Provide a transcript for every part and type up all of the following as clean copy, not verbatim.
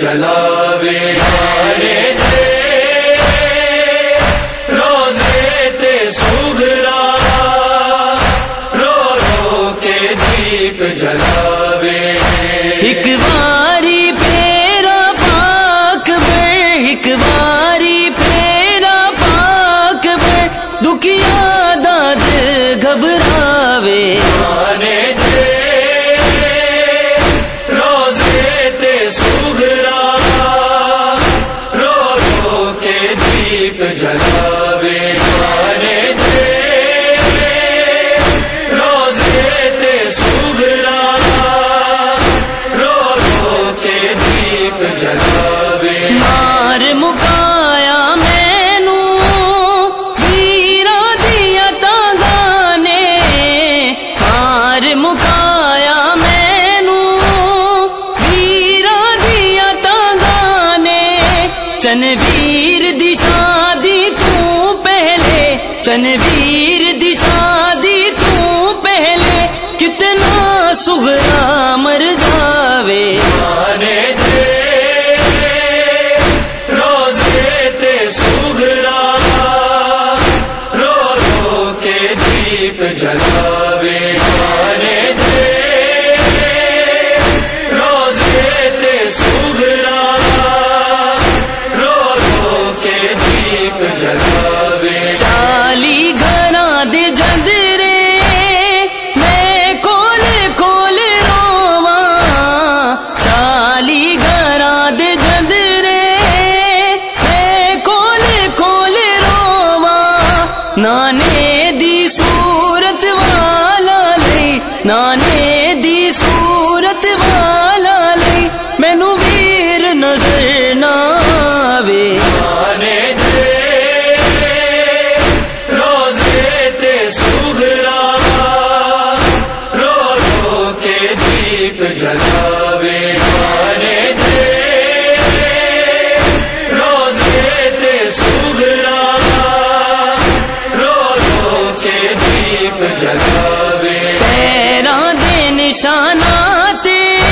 جلاوے روزے تے سوگرا رو رو کے دیپ جلاوے ایک واری پھیرا پاک بر ایک واری پھیرا پاک بر دکھیا داد گھبراوے روزے تے سوگرا رو رو کے دیپ جلاوے روزے تے سوگرا رو رو کے دیپ جلاوے مار مکایا مینو ویرا دیا تاگانے مار مکایا مینو ویرا دیا تاگانے چنویر دی شادی تو پہلے چنویر دی شادی تو پہلے کتنا سغرا مر جاوے روزے تے سوگرا رو رو کے دیپ جلاوے روزے تے سوگرا رو رو کے دیپ جلاوے چالی گھراں دے جندرے میں کول کول رواں چالی گھراں دے جندرے میں کول کول رواں نانے دی صورت والا لئی نانے دی صورت والا لئی مینوں ویر نظر نہ آوے روزے تے سوگرا رو رو کے دیپ جلاوے روزے تے سوگرا رو رو کے دیپ جلاوے پیراں دے نشانات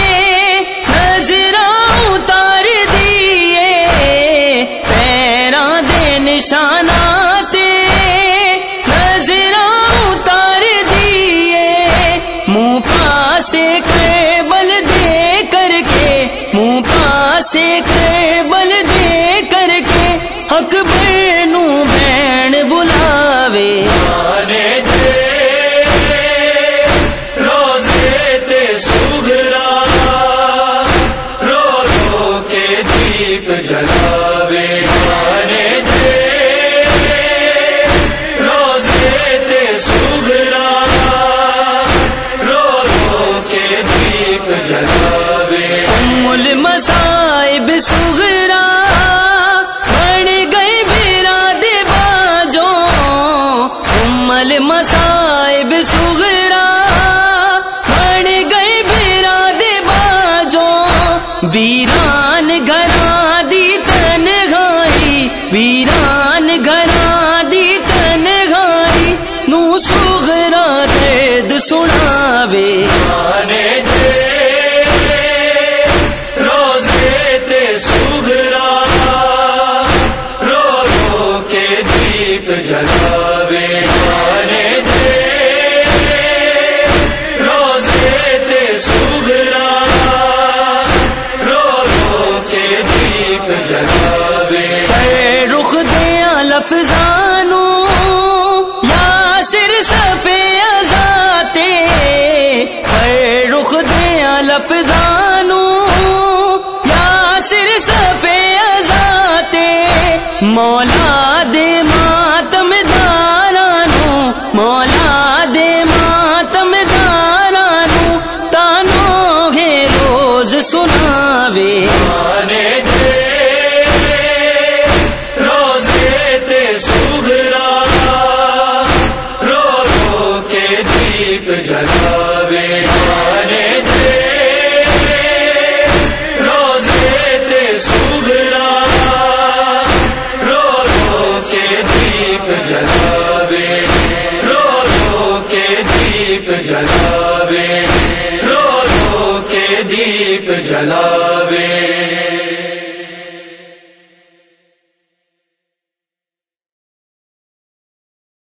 نظراں اتار دیے پیراں دے نشانات نظراں اتار دیے منہ پاسے کربل دے کر کے منہ پاسے کربل دے کر کے اکبر نو بہن بلاوے روزے تے سوگرا رو رو کے دیپ جلاوے روزے تے سوگرا رو رو کے دیپ جلاوے ام المصائب صغرا بن گئی براد باجوں ام المصائب صغرا بن گئی براد باجوں ویران گھراں دی تنہائی ویران گھراں دی تنہائی نو صغرا درد سناوے روزے تے سوگرا رو رو کے دیپ جلاوے روزے تے سوگرا رو رو کے دیپ جلاوے رخ دیاں لفظانو یاسر صفے ازاتے رخ دیاں لفظانو یاسر صفے ازاتے مولا دے ماتم دارانو مولا دے ماتم دارانو تانو ہے روز سناوے روزے تے سوگرا رو رو کے دیپ جلاوے روزے تے سوگرا رو رو کے دیپ جلاوے رو رو کے دیپ جلاوے رو رو کے دیپ جلاوے